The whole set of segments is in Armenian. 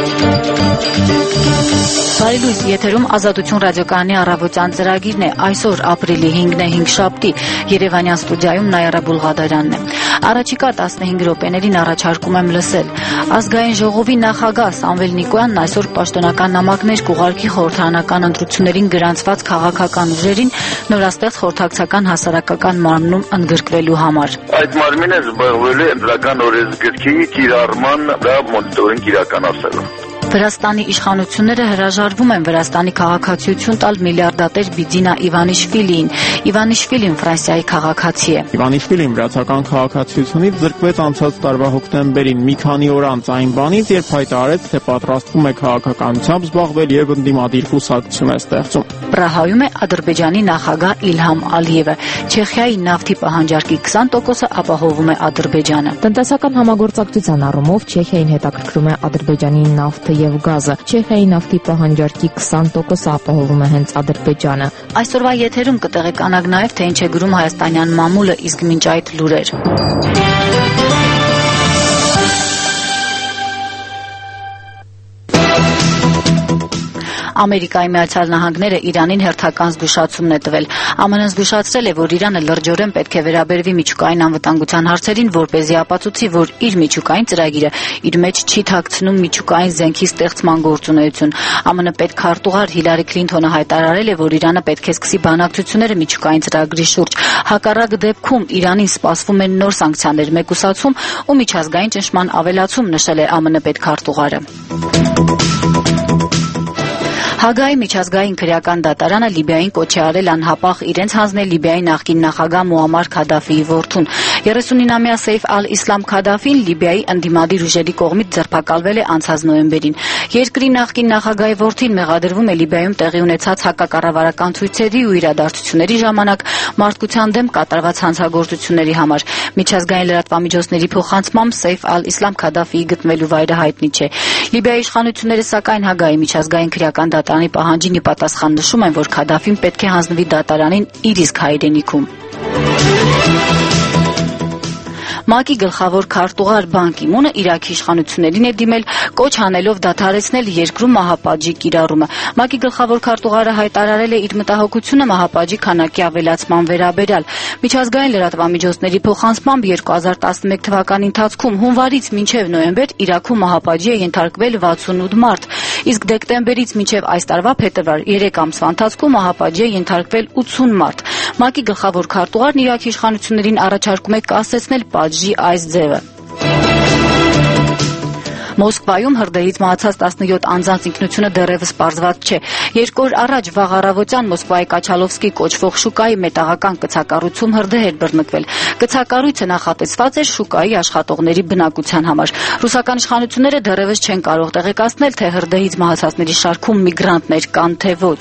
Բարի լույս, եթերում Ազատություն ռադիոկայանի առավոտյան ծրագիրն է, այսօր ապրիլի 5-ն է, 5 շաբթի, Երևանյան ստուդիայում Նայարա Բուլղադարյանն է։ Առաջիկա 15 րոպեներին առաջարկում եմ լսել։ Ազգային ժողովի նախագահ Սամվել Նիկոյանն այսօր պաշտոնական նամակներ կուղարկի խորհրդարանական ընտրություններին գրանցված քաղաքական ուժերին նորաստեղծ խորհրդակցական հասարակական մարմնում ընդգրկվելու համար։ Այդ մարմինը զբաղվել է ընտրական օրենսգրքի կիրառման մոնիտորինգ իրականացնելու։ Վրաստանի իշխանությունները հրաժարվում են Վրաստանի քաղաքացիություն տալ միլիարդատեր Բիձինա Իվանիշվիլիին։ Իվանիշվիլին Ֆրանսիայի քաղաքացի է։ Իվանիշվիլին վրացական քաղաքացիությունից զրկվեց անցած տարվա հոկտեմբերին մի քանի օր անց այն բանից, երբ հայտարարեց, թե պատրաստվում է քաղաքականությամբ զբաղվել եւ ընդդիմադիր կուսակցություն է ստեղծում։ Պրահայում է Ադրբեջանի նախագահ Իլհամ Ալիևը։ Չեխիայի նավթի պահանջարկի 20%-ը ապահովում է Ադրբեջանը։ Տնտեսական համագործակցության առումով Չեխիային հետաքրքրում է Ադրբեջանի նավթը եւ գազը։ Չեխիայի նավթի պահանջարկի 20%-ը ապահովում է հենց Ադրբեջանը։ Այսօրվա եթերում կտեղեկանաք նաեւ, թե ինչ է գրում հայաստանյան մամուլը, իսկ մինչ այդ լուրեր։ Ամերիկայի Միացյալ Նահանգները Իրանին հերթական զգուշացումն է տվել։ ԱՄՆ-ն զգուշացրել է, որ Իրանը լրջորեն պետք է վերաբերվի միջուկային անվտանգության հարցերին, որպեսզի ապացուցի, որ իր միջուկային ծրագիրը իր մեջ չի թաքցնում միջուկային զենքի ստեղծման գործունեություն։ ԱՄՆ պետքարտուղար Հիլարի Քլինթոնը հայտարարել է, որ Իրանը պետք է սկսի բանակցությունները միջուկային ծրագրի շուրջ։ Հակառակ դեպքում Իրանին սպասվում են նոր սանկցիաներ, մեկուսացում ու միջազգային ճնշման ավելացում, նշել է ԱՄՆ պետքարտուղարը։ Հագայի միջազգային քրեական դատարանը Լիբիային կոչ է արել անհապաղ իրենց հանձնել Լիբիայի նախկին նախագահ Մուամար Քադաֆիի որդուն։ 39-ամյա Սեյֆ ալ-Իսլամ Քադաֆին Լիբիայի ընդդիմադիր ուժերի կողմից ձերբակալվել է անցած նոյեմբերին։ Երկրի նախկին նախագահի որդին մեղադրվում է Լիբիայում տեղի ունեցած հակակառավարական ցույցերի ու իրադարձությունների ժամանակ մարդկության դեմ կատարված հանցագործությունների համար։ Միջազգային լրատվամիջոցների փոխանցմամբ Սեյֆ ալ-Իսլամ Քադաֆիի գտնվելու վայրը հայտնի չէ։ Լիբիայի իշխանությունները սակայն Հագայի միջազգային քրեական դատարանի պահանջին ի պատասխան նշում են, որ Քադաֆին պետք է հանձնվի դատարանին իր իսկ հայրենիքում։ ՄԱԿ-ի գլխավոր քարտուղար Բան Կի Մունը Իրաքի իշխանություններին է դիմել կոչ անելով դադարեցնել երկրում մահապատժի կիրառումը։ ՄԱԿ-ի գլխավոր քարտուղարը հայտարարել է իր մտահոգությունը մահապատժի քանակի ավելացման վերաբերյալ։ Միջազգային լրատվամիջոցների փոխանցմամբ 2011 թվականի ընթացքում հունվարից մինչև նոյեմբեր Իրաքում մահապատժի է ենթարկվել 68 մարդ, իսկ դեկտեմբերից մինչև այս տարվա փետրվար 3 ամսվա ընթացքում մահապատժի է ենթարկվել 80 մարդ։ ՄԱԿ-ի գլխավոր քարտուղարն Իրաքի իշխանություններին առաջարկում է կասեցնել պատժի այս ձևը։ Մոսկվայում հրդեհից մահացած 17 անձանց ինքնությունը դեռևս պարզված չէ։ 2 օր առաջ վաղ առավոտյան Մոսկվայի Կաչալովսկի կոչվող շուկայի մետաղական կցակառույցում հրդեհ էր բռնկվել։ Կցակառույցը նախատեսված էր շուկայի աշխատողների բնակության համար։ Ռուսական իշխանությունները դեռևս չեն կարող տեղեկացնել, թե հրդեհից մահացածների շարքում միգրանտներ կան, թե ոչ։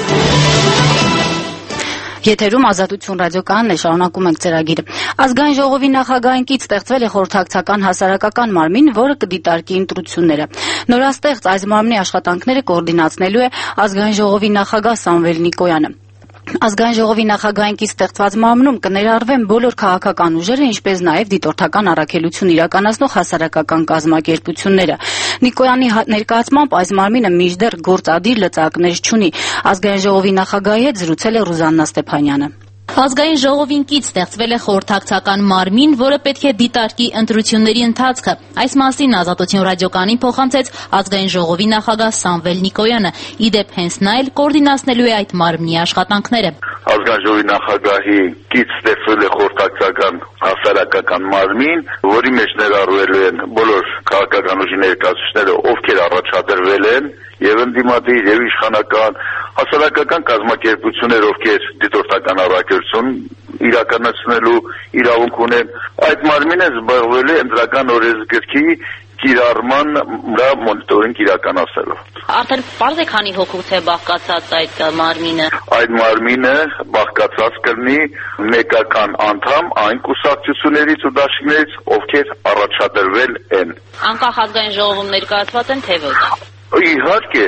Եթերում Ազատություն ռադիոկայանն է, շարունակում ենք ծրագիրը։ Ազգային ժողովի նախագահին կից ստեղծվել է խորհրդակցական հասարակական մարմին, որը կդիտարկի ընտրությունները։ Նորաստեղծ այս մարմնի աշխատանքները կոորդինացնելու է Ազգային ժողովի նախագահ Սամվել Նիկոյանը։ Ազգային ժողովի նախագահին կից ստեղծված մարմնում կներառվեն բոլոր քաղաքական ուժերը, ինչպես նաև դիտորդական առաքելություն իրականացնող հասարակական կազմակերպությունները։ Նիկոյանի ներկայացմամբ այս մարմինը մինչդեռ գործադիր լծակներ չունի։ Ազգային ժողովի նախագահի հետ զրուցել է Ռուզաննա Ստեփանյանը։ Ազգային ժողովին կից ստեղծվել է խորհրդակցական մարմին, որը պետք է դիտարկի ընտրությունների ընթացքը։ Այս մասին Ազատություն ռադիոկայանին փոխանցեց Ազգային ժողովի նախագահ Սամվել Նիկոյանը։ Իդեպ հենց նա էլ կոորդինացնելու է այդ մարմնի աշխատանքները։ Ազգային ժողովի նախագահի կից ստեղծվել է խորհրդակցական հասարակական մարմին, որի մեջ ներառվելու են բոլոր քաղաքական ուժի ներկայացուցիչները, ովքեր առաջադրվել են, եւ ընդդիմադիր եւ իշխանական հասարակական կազմակերպություններ, ովքեր դիտորդական առաքելություն իրականացնելու իրավունք ունեն։ Այդ մարմինը զբաղվել է ընտրական օրենսգրքի կիրառման մոնիտորինգ իրականացնելով։ Արդեն պարզ է քանի հոգուց է բաղկացած այդ մարմինը։ Այդ մարմինը բաղկացած կլինի մեկական անդամ այն կուսակցություններից ու դաշինքներից, ովքեր առաջադրվել են։ Անկախ ազգային ժողովում ներկայացված են, թե ոչ։ Իհարկե,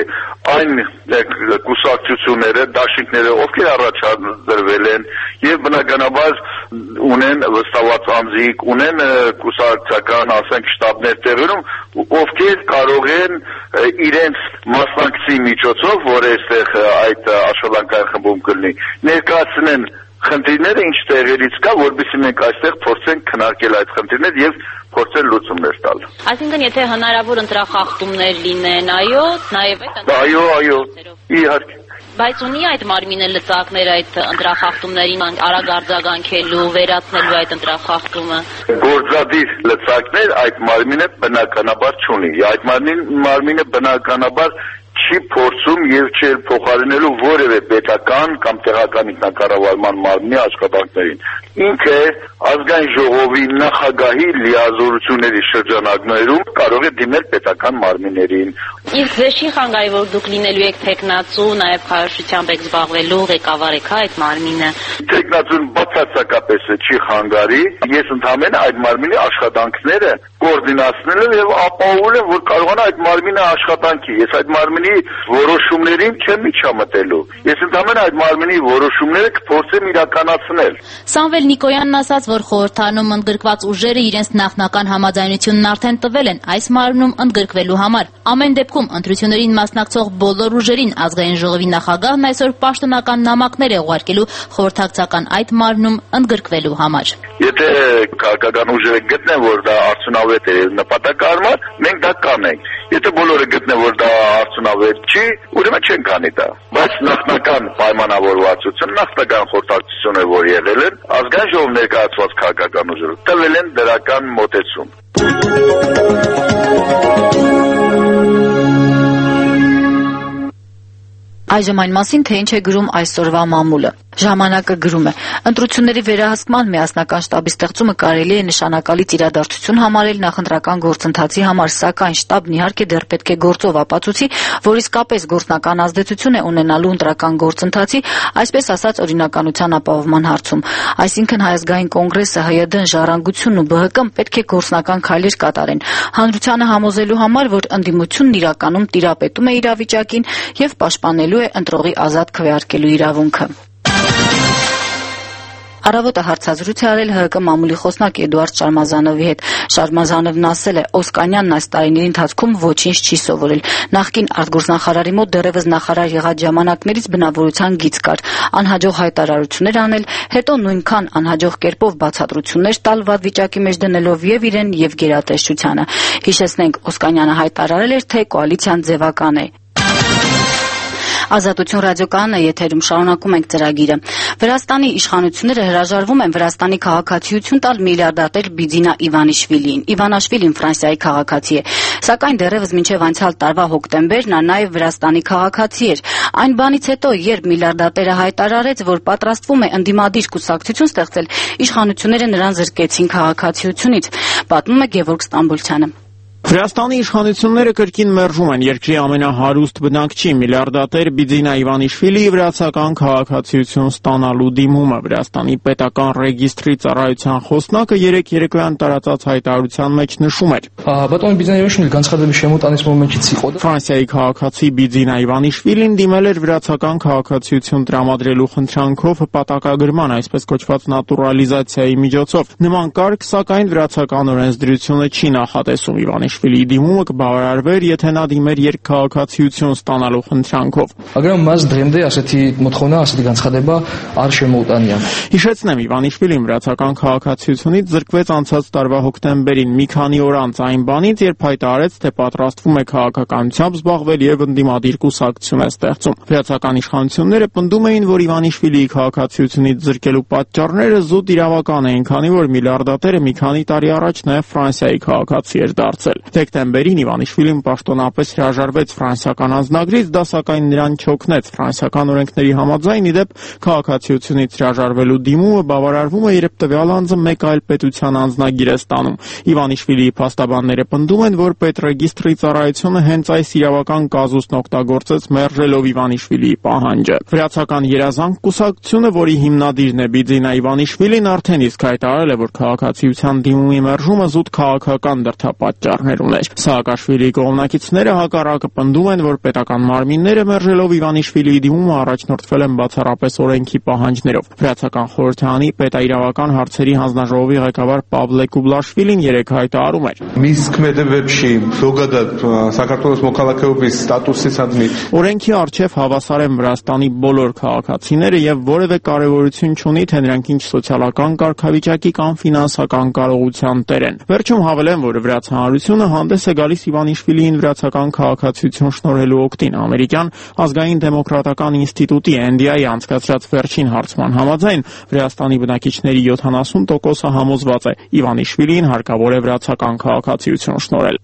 այն կուսակցությունները, դաշինքները, ովքեր առաջադրվել են եւ բնականաբար ունեն վստահված անձիկ, ունեն կուսակցական, ասենք, շտաբներ տեղերում, ովքեր կարող են իրենց մասնակցի միջոցով, որ այստեղ այդ աշխատանքային խմբում կլինի, ներկայացնեն խնդիրները ինչ տեղերից կա, որովհետեւ մենք այստեղ փորձենք քննարկել այդ խնդիրները եւ փորձել լուծումներ տալ։ Այսինքն եթե հնարավոր ընտրախախտումներ լինեն, այո, նաեւ այդ Այո, իհարկե։ Բայց ունի այդ մարմինը լծակներ այդ ընտրախախտումներին արագ արձագանքելու, վերացնելու այդ ընտրախախտումը։ Գործադիր լծակներ այդ մարմինը բնականաբար չունի։ Այդ մարմինը բնականաբար չի փորձում եւ չի փոխարինելու որևէ պետական կամ տեղական ինքնակառավարման մարմնի աշխատանքներին։ Ինքը ազգային ժողովի նախագահի լիազորությունների շրջանակներում կարող է դիմել պետական մարմիններին։ Իսկ ձեզ չի խանգարի, որ դուք լինելու եք տեխնացու, նաեւ քարոզչությամբ եք զբաղվելու, ղեկավար եք այդ մարմինը։ Տեխնացուն բացարձակապես չի խանգարի։ Ես ընդհանրապես այդ մարմինի աշխատանքները կոորդինացնելու եւ ապահովել եմ, որ կարողանա այդ մարմինը աշխատանքի։ Ես այդ մարմինի որոշումներին չեմ միջամտելու։ Ես ընդհանրապես այդ մարմինի որոշումները կփորձեմ իրականացնել։ Սամվել Նիկոյանն ասաց, որ խորհրդանում ընդգրկված ուժերը իրենց նախնական համաձայնությունն արդեն տվել են այս մարմնում ընդգրկվելու համար։ Ամեն դեպքում ընտրություններին մասնակցող բոլոր ուժերին ազգային ժողովի նախագահն այսօր պաշտոնական նամակներ է ուղարկելու խորհրդակցական այդ մարմնում ընդգրկվելու համար։ Եթե քաղաքական ուժերը գտնեն, որ դա արդյունավետ է նպատակարար, մենք դա կանենք։ Եթե բոլորը գտնեն, որ դա արդյունավետ չի, ուրեմն չենք անի դա։ Բայց նախնական պայմանավորվածություն, նախնական խորհրդակցությունը, որ եղել են, ազգային ժողով ներկայացված քաղաքական ուժերը տվել են դրական մոտեցում։ Այժմ այն մասին, թե ինչ է գրում այսօրվա մամուլը։ Ժամանակը գրում է. ընտրությունների վերահսկման միասնական շտաբի ստեղծումը կարելի է նշանակալից իրադարձություն համարել նախընտրական գործընթացի համար, սակայն շտաբն իհարկե դեռ պետք է գործով ապացուցի, որ իսկապես գործնական ազդեցություն է ունենալու ընտրական գործընթացի, այսպես ասած օրինականության ապահովման հարցում։ Այսինքն Հայ ազգային կոնգրեսը, ՀՅԴ-ն, Ժառանգությունն ու ԲՀԿ-ն պետք է գործնական քայլեր կատարեն, հանրությանը համոզելու համար, որ ընդդիմությունն իրականում տիրապետում է իրավիճակին եւ պաշտպանելու է ընտրողի ազատ քվեարկելու իրավունքը։ Առավոտը հարցազրույց է արել ՀՀԿ մամուլի խոսնակ Էդուարդ Շարմազանովի հետ։ Շարմազանովն ասել է, Օսկանյանն այս տարիների ընթացքում ոչինչ չի սովորել։ Նախկին արտգործնախարարի մոտ դեռևս նախարար եղած ժամանակներից բնավորության գիծ կար, անհաջող հայտարարություններ անել, հետո նույնքան անհաջող կերպով բացատրություններ տալ վատ վիճակի մեջ դնելով եւ իրեն եւ գերատեսչությանը։ Հիշեցնենք, Օսկանյանը հայտարարել էր, թե կոալիցիան ձևական է։ Ազատություն ռադիոկայանը եթերում շարունակում ենք ծրագիրը։ Վրաստանի իշխանությունները հրաժարվում են Վրաստանի քաղաքացիություն տալ միլիարդատեր Բիձինա Իվանիշվիլիին։ Իվանաշվիլին Ֆրանսիայի քաղաքացի է, սակայն դեռևս մինչև անցյալ տարվա հոկտեմբեր նա նաև Վրաստանի քաղաքացի էր։ Այն բանից հետո, երբ միլիարդատերը հայտարարեց, որ պատրաստվում է ընդդիմադիր կուսակցություն ստեղծել, իշխանությունները նրան զրկեցին քաղաքացիությունից, պատմում է Գևորգ Ստամբոլցյանը։ Վրաստանի իշխանությունները կրկին մերժում են երկրի ամենահարուստ բնակչի միլիարդատեր Բիձինա Իվանիշվիլիի վրացական քաղաքացիություն ստանալու դիմումը։ Վրաստանի պետական ռեգիստրի ծառայության խոսնակը երեկոյան տարածած հայտարարության մեջ նշում էր. Потом Бедзина Иванишвили ganzkadar შემოტანის მომენტიც იყო და Ֆրանսիայի քաղաքացի Բիձինա Իվանիշվիլին դիմել էր վրացական քաղաքացիություն տրամադրելու խնդրանքով հպատակագրման, այսպես կոչված նատուրալիզացիայի միջոցով։ Նման կարգ, սակայն վրացական օրենսդրությունը չի նախատեսում Իվանիշվիլիի դիմումը կբավարարվեր, եթե նա դիմեր երկքաղաքացիություն ստանալու խնդրանքով։ Მაგრამ მას დღემდე ასეთი მოთხოვნა, ასეთი განცხადება არ შემოუტანია։ Հիշեցնեմ, Իվանիշվիլին վրացական քաղաքացիությունից զրկվեց անցած տարվա հոկտեմբերին, մի քանի օր անց այն բանից, երբ հայտարարեց, թե պատրաստվում է քաղաքականությամբ զբաղվել եւ ընդդիմադիր կուսակցություն է ստեղծում։ Վրացական իշխանությունները պնդում էին, որ Իվանիշվիլիի քաղաքացիությունից զրկելու պատճառները զուտ իրավական էին, քանի որ միլիարդատերը մի քանի տարի առաջ նաեւ Ֆրանսիայի քաղաքացի էր դարձել։ Դեկտեմբերին Իվանիշվիլին պաշտոնապես հրաժարվեց ֆրանսիական անձնագրից, դա սակայն նրան չօգնեց։ Ֆրանսիական օրենքների համաձայն, իդեպ քաղաքացիությունից հրաժարվելու դիմումը բավարարվում է, երբ տվյալ անձը մեկ այլ պետության անձնագիր է ստանում։ Իվանիշվիլիի փաստաբանները պնդում են, որ պետռեգիստրի ծառայությունը հենց այս իրավական կազուսն օգտագործեց մերժելով Իվանիշվիլիի պահանջը։ Վրացական երազանք կուսակցությունը, որի հիմնադիրն է Բիձինա Իվանիշվիլին, արդեն իսկ հայտարարել է, որ քաղաքացիության դիմումի մերժումը զուտ քաղաքական դրդապատճառներ նպատակներ ուներ։ Սաակաշվիլիի կողմնակիցները հակառակը պնդում են, որ պետական մարմինները մերժելով Իվանիշվիլիի դիմումը առաջնորդվել են բացառապես օրենքի պահանջներով։ Վրացական խորհրդարանի պետաիրավական հարցերի հանձնաժողովի ղեկավար Պավլե Կուբլաշվիլին երեկ հայտարարում էր. Միս քմեդեվებში զոգադատ Սակարդոս մոկալակեովի ստատուսից admit Օրենքի առջև հավասար են Վրաստանի բոլոր քաղաքացիները եւ որևէ կարեւորություն չունի, թե նրանք ինչ սոցիալական կարգավիճակի կամ ֆինանսական կարողության տեր են։ Վերջում հավելեմ, որ Վրաց հանրությունը հանդես է գալիս Իվանիշվիլիին վրացական քաղաքացիություն շնորհելու օգտին։ Ամերիկյան ազգային դեմոկրատական ինստիտուտի NDI անցկացրած վերջին հարցման համաձայն Վրաստանի բնակիչների 70%-ը համոզված է Իվանիշվիլիին հարկավոր է վրացական քաղաքացիություն շնորհել։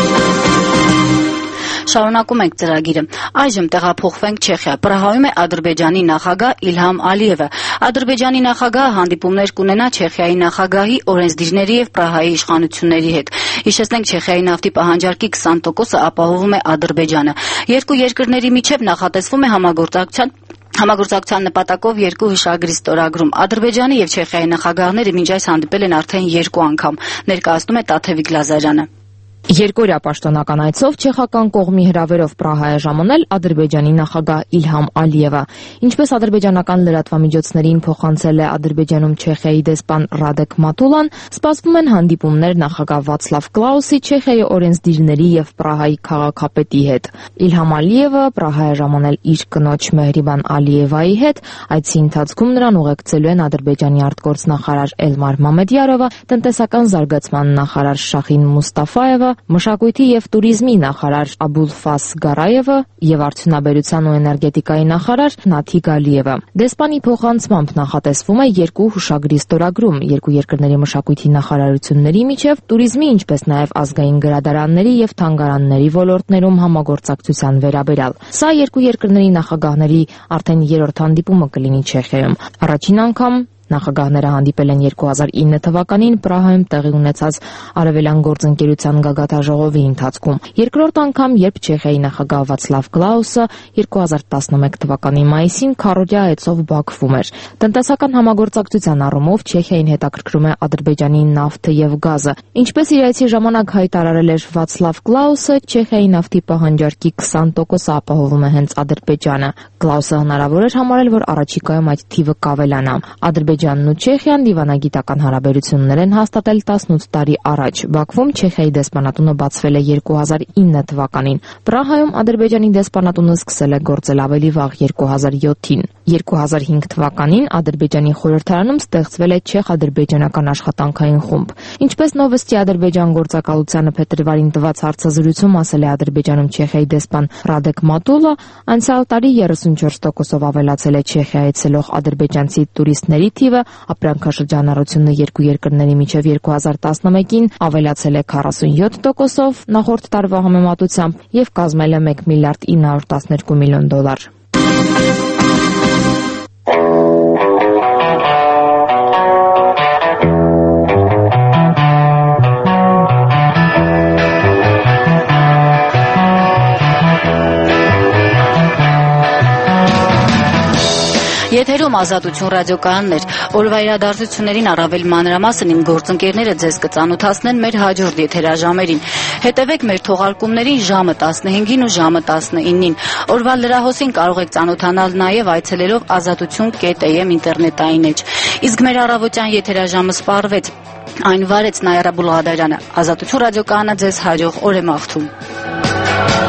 Շարունակում ենք ծրագիրը։ Այժմ տեղափոխվենք Չեխիա։ Պրահայում է Ադրբեջանի նախագահ Իլհամ Ալիևը։ Ադրբեջանի նախագահը հանդիպումներ կունենա Չեխիայի նախագահի, օրենսդիրների եւ Պրահայի իշխանությունների հետ։ Հիշեցնենք, Չեխիայի նավթի պահանջարկի 20%-ը ապահովում է Ադրբեջանը։ Երկու երկրների միջև նախատեսվում է Համագործակցության նպատակով երկու հիշագրի ստորագրում։ Ադրբեջանի եւ Չեխիայի նախագահները մինչ այս հանդիպել են արդեն 2 անգամ, ներկայացնում է Տաթևիկ Լազարյանը։ Երկօրյա պաշտոնական այցով չեխական կողմի հրավերով Պրահա է ժամանել Ադրբեջանի նախագահ Իլհամ Ալիևը։ Ինչպես ադրբեջանական լրատվամիջոցներին փոխանցել է Ադրբեջանում Չեխիայի դեսպան Ռադեկ Մատուլան, սպասվում են հանդիպումներ նախագահ Վացլավ Կլաուսի, Չեխիայի օրենսդիրների եւ Պրահայի քաղաքապետի հետ։ Իլհամ Ալիևը Պրահա է ժամանել իր կնոջ Մեհրիբան Ալիևայի հետ։ Այցի ընթացքում նրան ուղեկցելու են Ադրբեջանի արտգործնախարար Էլմար Մամեդյարովը, տնտեսական զարգացման նախարար Շախին Մուստաֆայևը, մշակույթի եւ տուրիզմի նախարար Աբուլֆաս Գարայևը եւ արդյունաբերության ու էներգետիկայի նախարար Նաթիկ Ալիևը։ Դեսպանի փոխանցմամբ նախատեսվում է երկու հուշագրի ստորագրում երկու երկրների մշակույթի նախարարությունների միջև տուրիզմի, ինչպես նաեւ ազգային գրադարանների եւ թանգարանների ոլորտներում համագործակցության վերաբերյալ։ Սա երկու երկրների նախագահների արդեն 3-րդ հանդիպումը կլինի Չեխիայում։ Առաջին անգամ Նախագահները հանդիպել են 2009 թվականին Պրահայում տեղի ունեցած Արևելյան գործընկերության գագաթաժողովի ընթացքում։ Երկրորդ անգամ, երբ Չեխիայի նախագահ Վացլավ Կլաուսը 2011 թվականի մայիսին քառօրյա այցով Բաքվում էր։ Տնտեսական համագործակցության առումով Չեխիային հետաքրքրում է Ադրբեջանի նավթը եւ գազը։ Ինչպես իր այցի ժամանակ հայտարարել էր Վացլավ Կլաուսը, Չեխիայի նավթի պահանջարկի 20%-ը ապահովում է հենց Ադրբեջանը։ Կլաուսը հնարավոր էր համարել, որ առաջիկայում այդ թիվը կավելանա։ Ադրբեջանն ու Չեխիան դիվանագիտական հարաբերություններ են հաստատել 18 տարի առաջ։ Բաքվում Չեխիայի դեսպանատունը բացվել է 2009 թվականին։ Պրահայում Ադրբեջանի դեսպանատունը սկսել է գործել ավելի վաղ 2007-ին։ 2005 թվականին Ադրբեջանի խորհրդարանում ստեղծվել է չեխ-ադրբեջանական աշխատանքային խումբ։ Ինչպես Նովոստի Ադրբեջան գործակալությանը փետրվարին տված հարցազրույցում ասել է Ադրբեջանում Չեխիայի դեսպան Ռադեկ Մատուլը, անցյալ տարի 34%-ով ավելացել է Չեխիա այցելող ադրբեջանցի տուրիստների թիվը, ապրանքաշրջանառությունը երկու երկրների միջև 2011-ին ավելացել է 47%-ով նախորդ տարվա համեմատությամբ եւ կազմել է $1 միլիարդ 912 միլիոն։ Եթերում Ազատություն ռադիոկայաններ։ Օրվա իրադարձություններին առավել մանրամասն իմ գործընկերները ձեզ կծանոթացնեն մեր հաջորդ եթերաժամերին։ Հետևեք մեր թողարկումներին ժամը 15-ին ու ժամը 19-ին։ Օրվա լրահոսին կարող եք ծանոթանալ նաև այցելելով azatutun.am ինտերնետային էջ։ Իսկ մեր առավոտյան եթերաժամը սպառվեց։ Այն վարեց Նայարա Բուլղադարյանը։ Ազատություն ռադիոկայանը ձեզ հաջող օր է մաղթում։